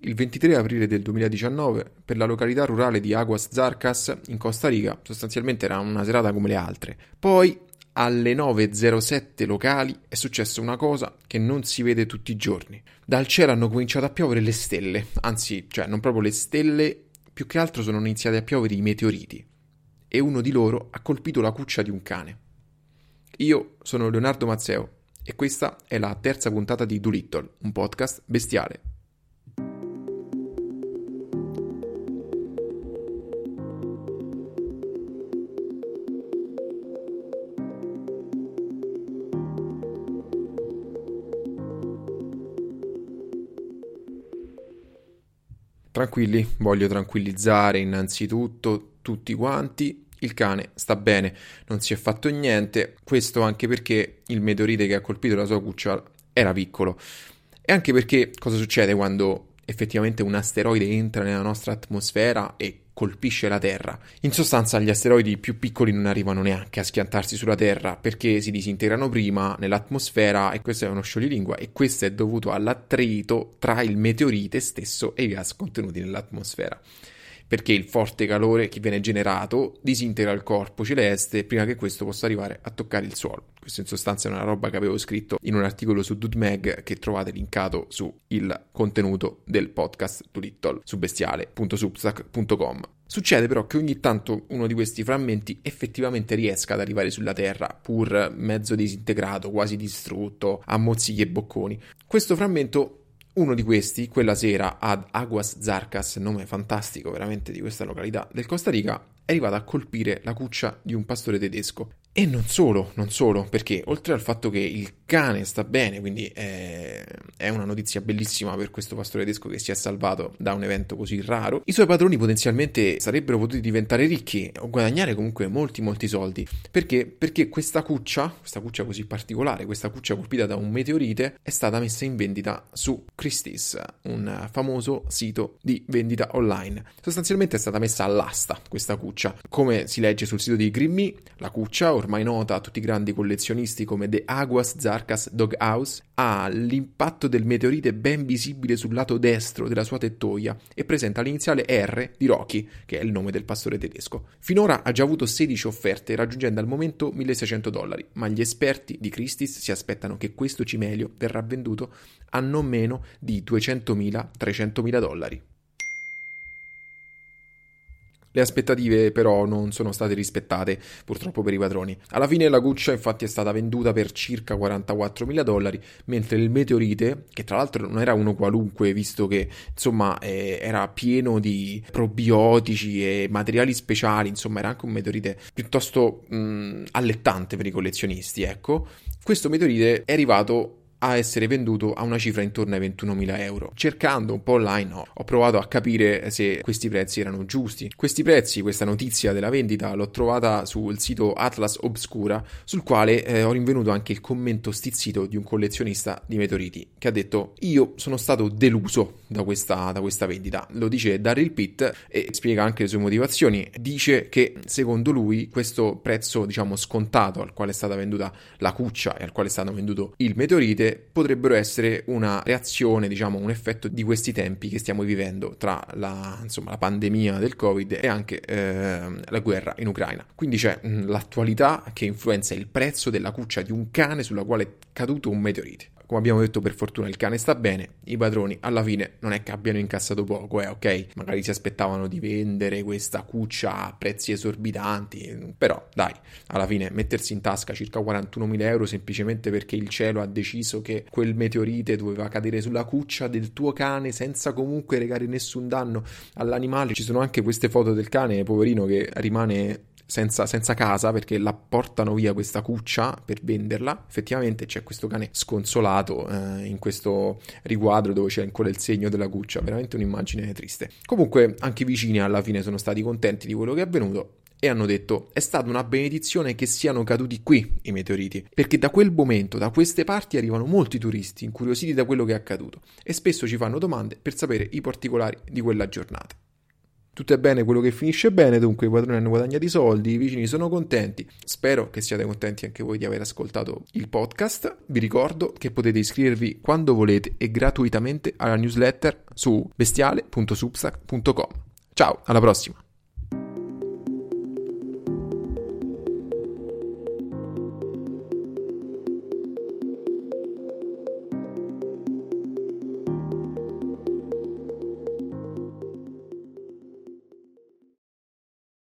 il 23 aprile del 2019 per la località rurale di Aguas Zarcas in Costa Rica. Sostanzialmente era una serata come le altre. Poi alle 9:07 locali è successa una cosa che non si vede tutti i giorni. Dal cielo hanno cominciato a piovere le stelle, anzi, cioè non proprio le stelle, più che altro sono iniziati a piovere i meteoriti. E uno di loro ha colpito la cuccia di un cane. Io sono Leonardo Mazzeo e questa è la terza puntata di Doolittle, un podcast bestiale. Tranquilli, voglio tranquillizzare innanzitutto tutti quanti. Il cane sta bene, non si è fatto niente, questo anche perché il meteorite che ha colpito la sua cuccia era piccolo. E anche perché cosa succede quando effettivamente un asteroide entra nella nostra atmosfera e colpisce la Terra? In sostanza gli asteroidi più piccoli non arrivano neanche a schiantarsi sulla Terra perché si disintegrano prima nell'atmosfera, e questo è uno scioglilingua, e questo è dovuto all'attrito tra il meteorite stesso e i gas contenuti nell'atmosfera. Perché il forte calore che viene generato disintegra il corpo celeste prima che questo possa arrivare a toccare il suolo. Questo in sostanza è una roba che avevo scritto in un articolo su Dudemag che trovate linkato su il contenuto del podcast Doolittle su bestiale.substack.com. Succede però che ogni tanto uno di questi frammenti effettivamente riesca ad arrivare sulla Terra, pur mezzo disintegrato, quasi distrutto, a mozzichi e bocconi. Questo frammento, uno di questi, quella sera ad Aguas Zarcas, nome fantastico veramente di questa località del Costa Rica, è arrivato a colpire la cuccia di un pastore tedesco. E non solo, perché oltre al fatto che il cane sta bene, quindi è una notizia bellissima per questo pastore tedesco che si è salvato da un evento così raro, i suoi padroni potenzialmente sarebbero potuti diventare ricchi o guadagnare comunque molti soldi. Perché questa cuccia così particolare, questa cuccia colpita da un meteorite, è stata messa in vendita su Christie's, un famoso sito di vendita online. Sostanzialmente è stata messa all'asta questa cuccia. Come si legge sul sito di Green.me, la cuccia, ormai nota a tutti i grandi collezionisti come The Aguas Zarcas Doghouse, ha l'impatto del meteorite ben visibile sul lato destro della sua tettoia e presenta l'iniziale R di Rocky, che è il nome del pastore tedesco. Finora ha già avuto 16 offerte, raggiungendo al momento $1.600, ma gli esperti di Christie's si aspettano che questo cimelio verrà venduto a non meno di $200.000-300.000. Le aspettative però non sono state rispettate, purtroppo per i padroni. Alla fine la cuccia infatti è stata venduta per circa $44.000, mentre il meteorite, che tra l'altro non era uno qualunque, visto che insomma era pieno di probiotici e materiali speciali, insomma era anche un meteorite piuttosto allettante per i collezionisti, ecco. Questo meteorite è arrivato a essere venduto a una cifra intorno ai €21.000. Cercando un po' online ho provato a capire se questi prezzi erano giusti. Questi prezzi, questa notizia della vendita l'ho trovata sul sito Atlas Obscura, sul quale ho rinvenuto anche il commento stizzito di un collezionista di meteoriti che ha detto: io sono stato deluso da questa vendita. Lo dice Daryl Pitt e spiega anche le sue motivazioni. Dice che secondo lui questo prezzo, diciamo, scontato al quale è stata venduta la cuccia e al quale è stato venduto il meteorite potrebbero essere una reazione, diciamo, un effetto di questi tempi che stiamo vivendo tra la pandemia del Covid e anche la guerra in Ucraina. Quindi c'è l'attualità che influenza il prezzo della cuccia di un cane sulla quale è caduto un meteorite. Come abbiamo detto, per fortuna il cane sta bene, i padroni alla fine non è che abbiano incassato poco, ok? Magari si aspettavano di vendere questa cuccia a prezzi esorbitanti, però dai, alla fine mettersi in tasca circa €41.000 semplicemente perché il cielo ha deciso che quel meteorite doveva cadere sulla cuccia del tuo cane senza comunque recare nessun danno all'animale. Ci sono anche queste foto del cane, poverino, che rimane senza casa perché la portano via questa cuccia per venderla. Effettivamente c'è questo cane sconsolato in questo riquadro dove c'è ancora il segno della cuccia, veramente un'immagine triste. Comunque anche i vicini alla fine sono stati contenti di quello che è avvenuto e hanno detto: è stata una benedizione che siano caduti qui i meteoriti, perché da quel momento, da queste parti arrivano molti turisti incuriositi da quello che è accaduto e spesso ci fanno domande per sapere i particolari di quella giornata. Tutto è bene quello che finisce bene, dunque i padroni hanno guadagnato i soldi, i vicini sono contenti. Spero che siate contenti anche voi di aver ascoltato il podcast. Vi ricordo che potete iscrivervi quando volete e gratuitamente alla newsletter su bestiale.substack.com. Ciao, alla prossima!